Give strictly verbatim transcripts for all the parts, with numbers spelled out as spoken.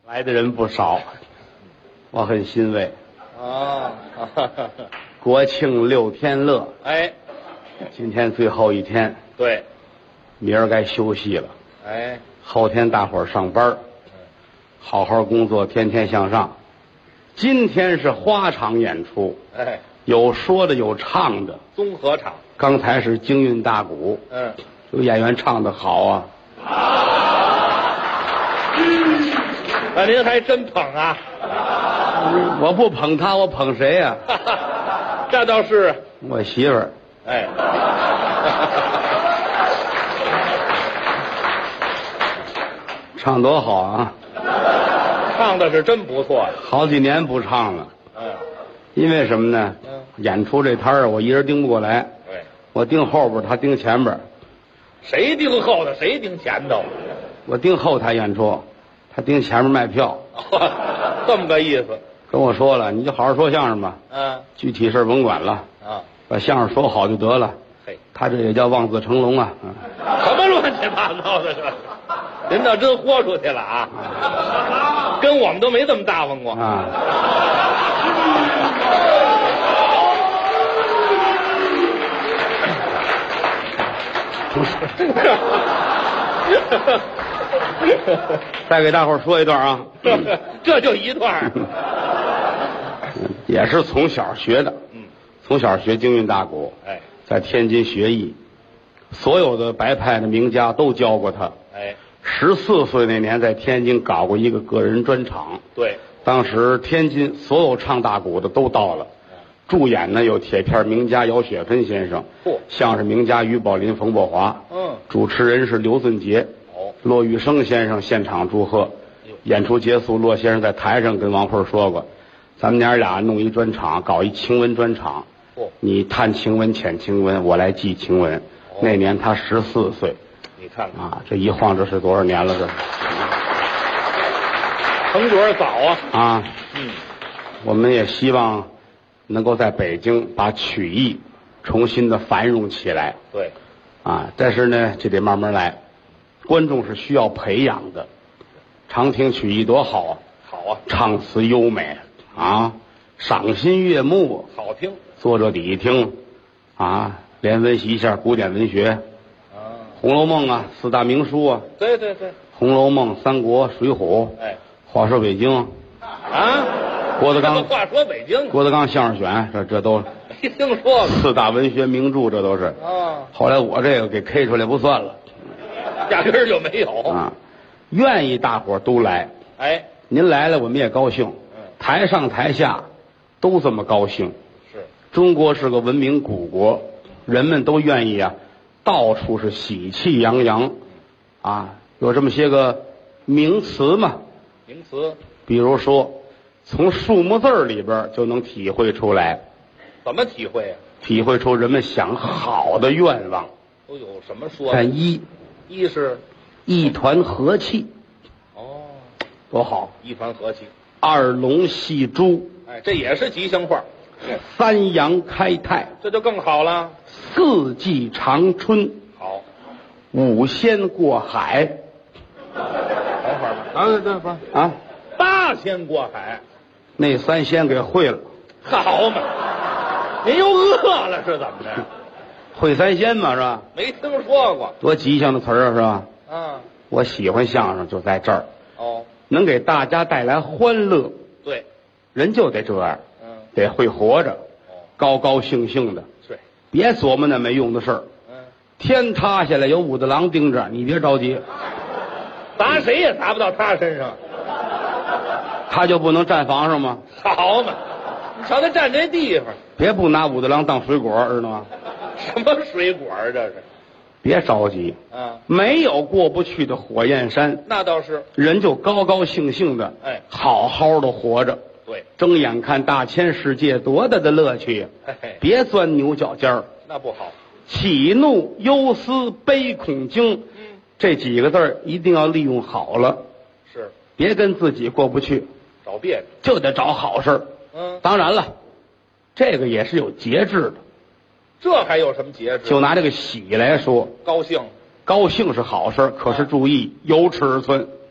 来的人不少，我很欣慰。 啊， 国庆六天乐， 哎， 今天最后一天， 对， 明儿该休息了。 哎， 后天大伙儿上班，好好工作，天天向上。今天是花场演出， 哎， 有说的，有唱的， 综合场， 刚才是京韵大鼓， 嗯， 有演员唱的好啊。 那您还真捧啊？ 我不捧他，我捧谁呀、 啊？这倒是， 我媳妇儿。 哎， 唱多好啊！ 唱的是真不错。 好几年不唱了。 嗯， 因为什么呢？ 嗯， 演出这摊儿我一人盯不过来。 对， 我盯后边，他盯前边。 谁盯后头，谁盯前头？ 我盯后台演出，他盯前面卖票。 这么个意思。 跟我说了，你就好好说相声吧。 嗯， 具体事儿甭管了。 啊， 把相声说好就得了。 嘿， 他这也叫望子成龙啊。嗯， 什么乱七八糟的这？人倒真豁出去了啊！跟我们都没这么大方过啊。不是。再给大伙儿说一段啊。 这就一段。 也是从小学的。 嗯， 从小学京韵大鼓。 哎， 在天津学艺，所有的白派的名家都教过他。 哎， 十四岁那年在天津搞过一个个人专场。 对， 当时天津所有唱大鼓的都到了。助演呢有铁片名家姚雪芬先生， 嚯， 相声名家于宝林、冯伯华， 嗯， 主持人是刘俊杰， 哦， 骆玉生先生现场祝贺。演出结束，骆先生在台上跟王慧说过，咱们娘俩弄一专场，搞一情文专场。 嚯， 你探情文、浅情文，我来记情文。 哦， 那年他十四岁， 你看看啊，这一晃这是多少年了？这成角早啊！ 啊， 嗯， 我们也希望能够在北京把曲艺重新的繁荣起来。 对， 啊，但是呢，这得慢慢来，观众是需要培养的。常听曲艺多好啊！ 好啊， 唱词优美啊，赏心悦目， 好听。 坐着底下听，啊，连温习一下古典文学， 啊， 《红楼梦》啊，四大名书啊， 对对对， 《红楼梦》、《三国》、《水浒》。 哎， 话说北京， 啊， 郭德纲， 话说北京， 郭德纲相声选，这这都没听说过。 四大文学名著，这都是。 啊， 后来我这个给 K 出来不算了， 压根儿就没有。 啊，愿意大伙儿都来， 哎， 您来了我们也高兴。 嗯， 台上台下都这么高兴。 是， 中国是个文明古国，人们都愿意啊，到处是喜气洋洋，啊，有这么些个名词嘛， 名词比如说，从数目字儿里边就能体会出来， 怎么体会啊？ 体会出人们想好的愿望。 都有什么说的？ 看一， 一是一团和气， 哦， 多好； 一团和气。 二龙戏珠， 哎，这也是吉祥话。 三阳开泰， 这就更好了。 四季长春， 好， 五仙过海。 等会儿吧。啊，对对不是啊， 八仙过海， 那三仙给会了。 好嘛？您又饿了是怎么着？ 会三仙嘛，是吧？ 没听说过。 多吉祥的词儿啊，是吧？ 啊， 我喜欢相声就在这儿， 哦， 能给大家带来欢乐， 对， 人就得这样， 嗯， 得会活着， 哦， 高高兴兴的， 是， 别琢磨那没用的事儿。 嗯， 天塌下来有武大郎盯着，你别着急， 砸谁也砸不到他身上。 他就不能站房上吗？ 好嘛，你瞧他站这地方， 别不拿武大郎当水果，知道吗？ 什么水果啊这是？ 别着急， 啊， 没有过不去的火焰山， 那倒是。 人就高高兴兴的， 哎， 好好的活着。 对， 睁眼看大千世界，多大的乐趣呀！ 嘿嘿， 别钻牛角尖儿。 那不好。 喜怒忧思悲恐惊， 嗯， 这几个字儿一定要利用好了， 是， 别跟自己过不去， 找别扭。 就得找好事儿。 嗯， 当然了，这个也是有节制的。 这还有什么节制？ 就拿这个喜来说， 高兴。 高兴是好事儿，可是注意有尺寸。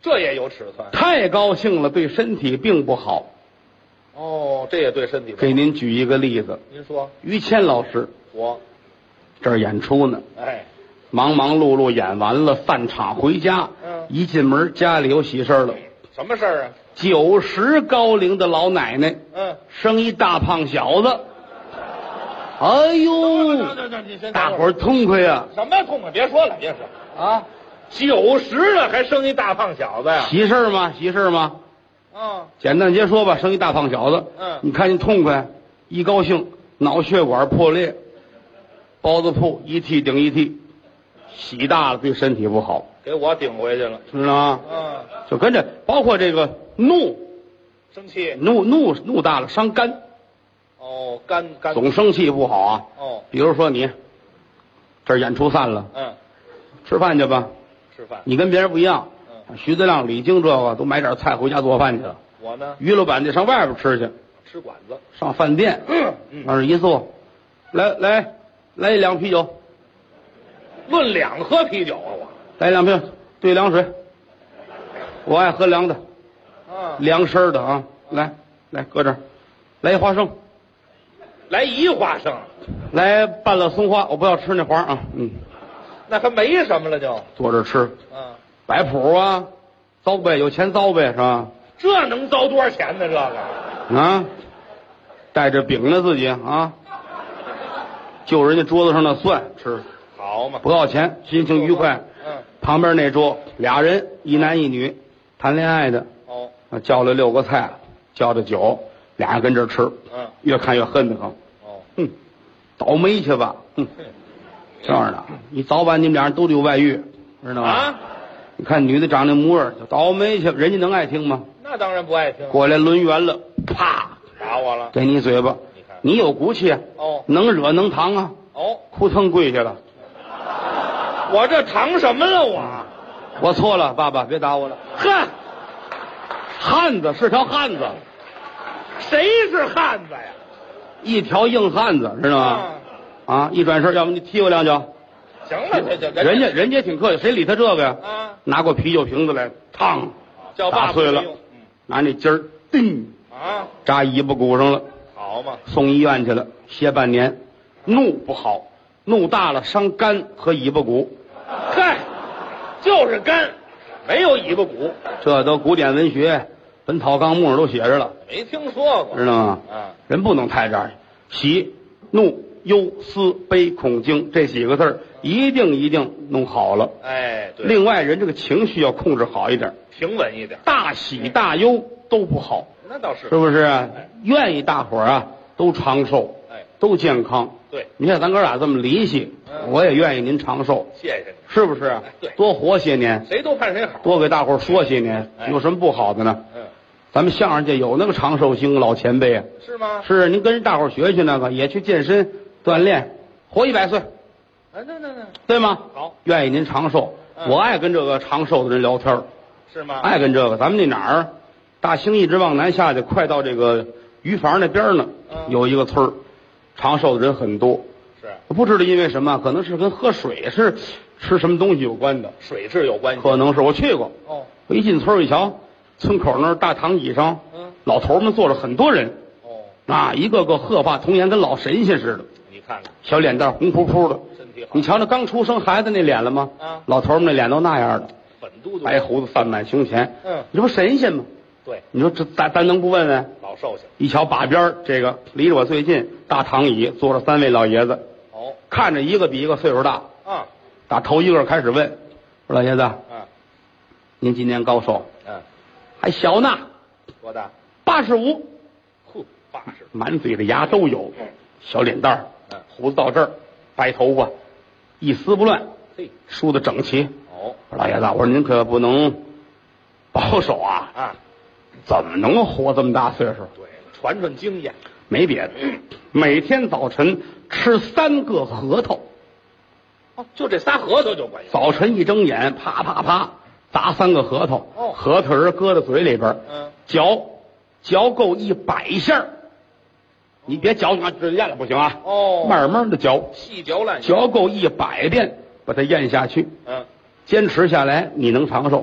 这也有尺寸。 太高兴了对身体并不好。 哦，这也对身体不好。 给您举一个例子， 您说。 于谦老师， 我这儿演出呢， 哎， 忙忙碌碌演完了，散场回家， 嗯， 一进门家里有喜事了。 什么事儿啊？ 九十高龄的老奶奶， 嗯， 生一大胖小子。哎呦，大伙儿痛快呀！ 什么痛快？别说了，别说啊， 九十了还生一大胖小子呀？ 喜事儿吗？喜事儿吗？ 嗯， 简单截说吧，生一大胖小子。 嗯， 你看你痛快，一高兴脑血管破裂，包子铺一屉顶一屉，喜大了对身体不好， 给我顶回去了， 知道吗？ 嗯， 就跟着包括这个怒， 生气， 怒怒怒大了伤肝， 哦，肝肝总生气不好啊。 哦， 比如说你这儿演出散了， 嗯， 吃饭去吧。 吃饭， 你跟别人不一样， 嗯， 徐德亮、李菁这个都买点菜回家做饭去了。 我呢， 于老板得上外边吃去， 吃馆子， 上饭店， 嗯， 往那一坐，来来来一两啤酒， 论两喝啤酒啊，我， 来两瓶兑凉水，我爱喝凉的， 嗯， 凉身的啊，来来搁这儿，来一花生， 来一花生， 来半拉松花，我不要吃那花啊，嗯， 那还没什么了就， 坐这儿吃， 嗯， 摆谱啊，糟呗，有钱糟呗是吧？ 这能糟多少钱呢？这个啊，带着饼呢自己啊，就人家桌子上的蒜吃， 好嘛， 不要钱，心情愉快。 嗯， 旁边那桌俩人，一男一女，谈恋爱的， 哦， 叫了六个菜，叫的酒，俩人跟这儿吃， 嗯， 越看越恨得慌。 哦， 哼，倒霉去吧，哼，这样的，你早晚你们俩人都得有外遇，知道吗？ 啊， 你看女的长那模样，就倒霉去，人家能爱听吗？ 那当然不爱听， 过来抡圆了，啪， 打我了， 给你嘴巴， 你看， 你有骨气啊， 哦能惹能扛啊， 哦， 扑腾跪下了。 我这扛什么了我？ 我错了，爸爸别打我了。 呵， 汉子是条汉子， 谁是汉子呀？ 一条硬汉子，知道吗？ 啊， 啊，一转身，要不你踢我两脚。 行了，这这人家人家挺客气，谁理他这个呀？ 啊， 拿过啤酒瓶子来，烫， 叫爸爸打碎了没用，嗯拿那筋儿，叮， 啊， 扎尾巴骨上了， 好嘛， 送医院去了，歇半年。怒不好，怒大了伤肝和尾巴骨， 嗨，就是肝，没有尾巴骨， 这都古典文学《本草纲目》上都写着了， 没听说过， 知道吗？ 啊， 人不能太这样，喜、怒、忧、思、悲、恐、惊这几个字儿一定一定弄好了。 哎，对， 另外，人这个情绪要控制好一点， 平稳一点， 大喜大忧都不好， 那倒是是，不是啊？愿意大伙儿啊都长寿， 哎， 都健康。 对， 你看咱哥俩这么离奇， 嗯我也愿意您长寿， 谢谢你， 是不是啊哎？对多活些年， 谁都盼谁好， 多给大伙儿说些年， 哎有什么不好的呢？ 嗯， 咱们相声界有那个长寿星老前辈啊， 是吗？ 是您跟人大伙儿学学那个，也去健身锻炼，活一百岁， 哎，那那那对吗？ 好， 愿意您长寿， 嗯我爱跟这个长寿的人聊天儿， 是吗？ 爱跟这个。咱们那哪儿，大兴一直往南下去，快到这个鱼房那边呢， 嗯有一个村儿，长寿的人很多。 是不知道因为什么，可能是跟喝水是吃什么东西有关的， 水质有关系， 可能是我去过。 哦， 我一进村儿一瞧，村口那儿大躺椅上， 嗯， 老头儿们坐着很多人， 哦， 啊，一个个鹤发童颜，跟老神仙似的， 你看看， 小脸蛋儿红扑扑的。 身体好， 你瞧那刚出生孩子那脸了吗？ 啊老头儿们那脸都那样的， 粉嘟嘟， 白胡子散满胸前。 嗯， 你这不神仙吗？ 对， 你说这咱咱能不问问？ 老寿星， 一瞧把边儿这个离着我最近，大躺椅坐着三位老爷子， 哦， 看着一个比一个岁数大。 啊， 打头一个开始问，说老爷子， 嗯您今年高寿？ 嗯， 还小呢， 多大？ 八十五， 呼，八十， 满嘴的牙都有，小脸蛋儿， 嗯， 胡子到这儿，白头发，一丝不乱， 嘿， 梳得整齐。 哦， 我说老爷子，我说您可不能保守啊， 啊， 怎么能活这么大岁数？ 对，传传经验， 没别的，每天早晨吃三个核桃， 哦，就这仨核桃就管用， 早晨一睁眼，啪啪啪砸三个核桃， 哦核桃仁搁在嘴里边， 嗯， 嚼嚼够一百下儿，你别嚼啊，这咽了不行啊， 哦， 慢慢的嚼， 细嚼烂嚼够一百遍，把它咽下去， 嗯， 坚持下来，你能长寿。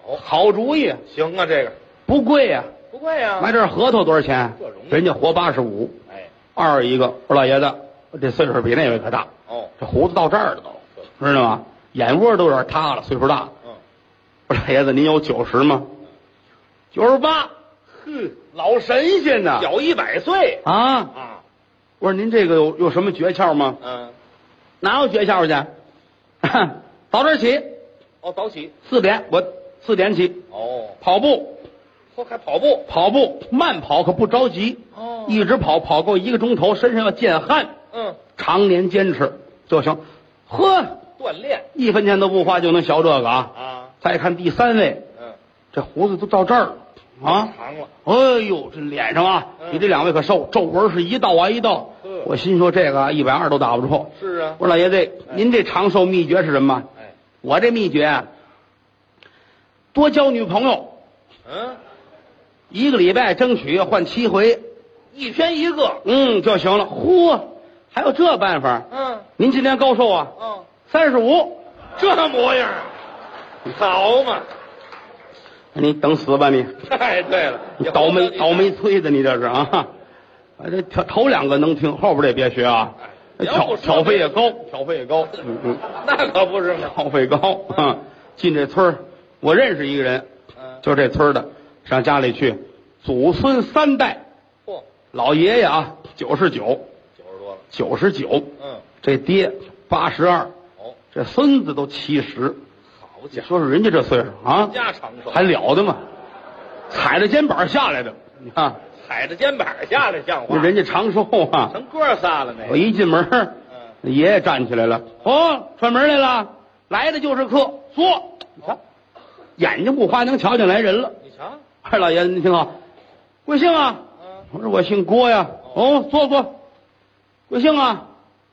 哦， 好主意， 行啊，这个不贵呀、 不贵呀、 买点核桃多少钱这容？易人家活八十五。 哎， 二一个，我说老爷子，这岁数比那位可大， 哦， 这胡子到这儿了都，知道吗？眼窝都有点塌了，岁数大。 嗯， 我说老爷子，您有九十吗？九十八。 哼， 老神仙呐！ 小一百岁啊！ 啊， 我说您这个有有什么诀窍吗？ 嗯， 哪有诀窍去？早点起， 哦，早起， 四点，我四点起哦， 跑步， 后还跑步， 跑步慢跑可不着急， 哦一直跑跑够一个钟头，身上要见汗， 嗯， 常年坚持就行。呵， 锻炼一分钱都不花就能学这个啊！ 啊， 再看第三位， 嗯， 这胡子都到这儿了啊！ 长了， 哎呦，这脸上啊， 嗯比这两位可瘦，皱纹是一道啊一道。 呵我心说这个一百二都打不住。 是啊， 我说老爷子，您这长寿秘诀是什么？ 哎， 我这秘诀啊，多交女朋友， 嗯， 一个礼拜争取要换七回， 一天一个， 嗯就行了。嚯，还有这办法？ 嗯， 您今年高寿啊？ 哦， 三十五。 这模样，好嘛， 你等死吧你！ 太对了， 倒霉倒霉催的你这是啊！啊，这头头两个能听，后边这别学啊！ 哎挑挑费也高，挑费也高，嗯嗯， 那可不是嘛， 挑费高啊！进这村儿，我认识一个人， 嗯， 就这村儿的，上家里去，祖孙三代， 嚯， 老爷爷啊九十九， 九十多了， 九十九， 嗯， 这爹八十二， 哦， 这孙子都七十， 好家伙， 说是人家这岁数啊， 家长寿， 还了得吗？踩着肩膀下来的，你看。 踩着肩膀下来像话， 人家长寿啊！ 成哥仨了那， 我一进门， 嗯， 爷爷站起来了，哦，串门来了，来的就是客，坐。你瞧，眼睛不花能瞧见来人了。 你瞧， 二老爷子，你听好，贵姓啊？ 嗯， 我说我姓郭呀。哦，坐坐。贵姓啊？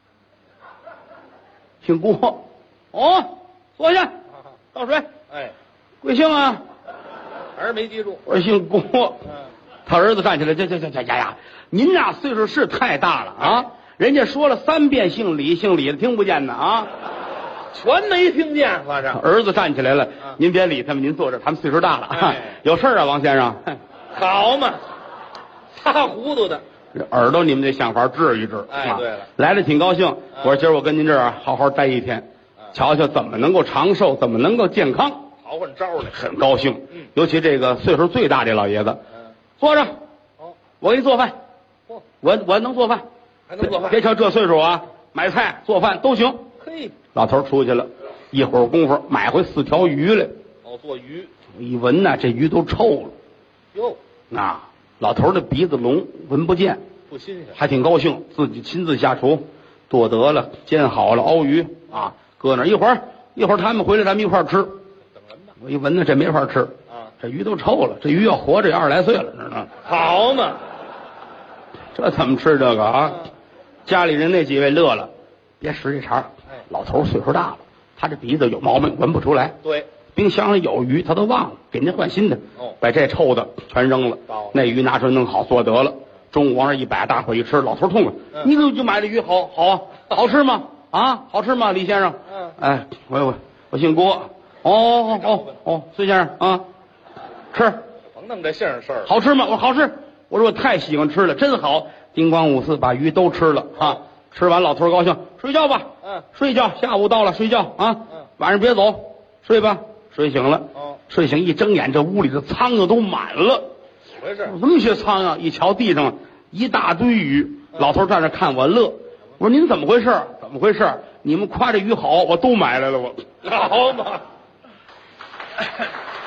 姓郭。哦，坐下，倒水。 哎， 贵姓啊？ 还是没记住， 我说姓郭。 嗯， 他儿子站起来，这这这这呀呀，您呐岁数是太大了啊！人家说了三遍姓李，姓李的听不见呢啊！ 全没听见，和尚， 儿子站起来了， 嗯您别理他们，您坐这儿，他们岁数大了啊。 哎有事儿啊，王先生？ 好嘛，擦糊涂的， 这耳朵你们得想法治一治。啊哎对了来了挺高兴。我说今儿我跟您这儿啊好好待一天， 嗯瞧瞧怎么能够长寿，怎么能够健康， 好混招来， 很高兴。 嗯尤其这个岁数最大这老爷子， 嗯， 坐着， 哦， 我给你做饭， 嚯， 我我能做饭， 还能做饭， 别瞧这岁数啊，买菜做饭都行。 嘿， 老头儿出去了，一会儿功夫买回四条鱼来， 哦，做鱼， 一闻呐，这鱼都臭了。 哟， 啊，老头儿的鼻子聋，闻不见， 不新鲜， 还挺高兴，自己亲自下厨，剁得了，煎好了，熬鱼啊，搁那儿一会儿，一会儿他们回来，咱们一块儿吃。 等人吧， 我一闻呢，这没法吃， 啊， 这鱼都臭了，这鱼要活着也二十来岁了，知道吗？ 好嘛， 这怎么吃这个啊？家里人那几位乐了，别使这茬儿哎老头儿岁数大了，他这鼻子有毛病，闻不出来。 对， 冰箱里有鱼，他都忘了，给您换新的。 哦把这臭的全扔了糟了， 那鱼拿出来弄好做得了。中午往那一摆，大伙一吃，老头痛了。 嗯你怎么就买这鱼好好啊？好吃吗？啊，好吃吗，李先生？ 嗯哎，我我我姓郭。哦哦哦哦，孙先生啊，吃甭弄这姓儿事儿了， 好吃吗？我说好吃。我说我太喜欢吃了，真好。叮咣五四把鱼都吃了啊！吃完，老头高兴，睡觉吧。 嗯， 睡觉，下午到了，睡觉啊。 嗯晚上别走，睡吧。睡醒了。 哦， 睡醒一睁眼，这屋里的苍蝇都满了。 怎么回事？ 这么些苍蝇，一瞧地上一大堆鱼，老头站那看我乐。我说您怎么回事？怎么回事？你们夸这鱼好，我都买来了。我好嘛。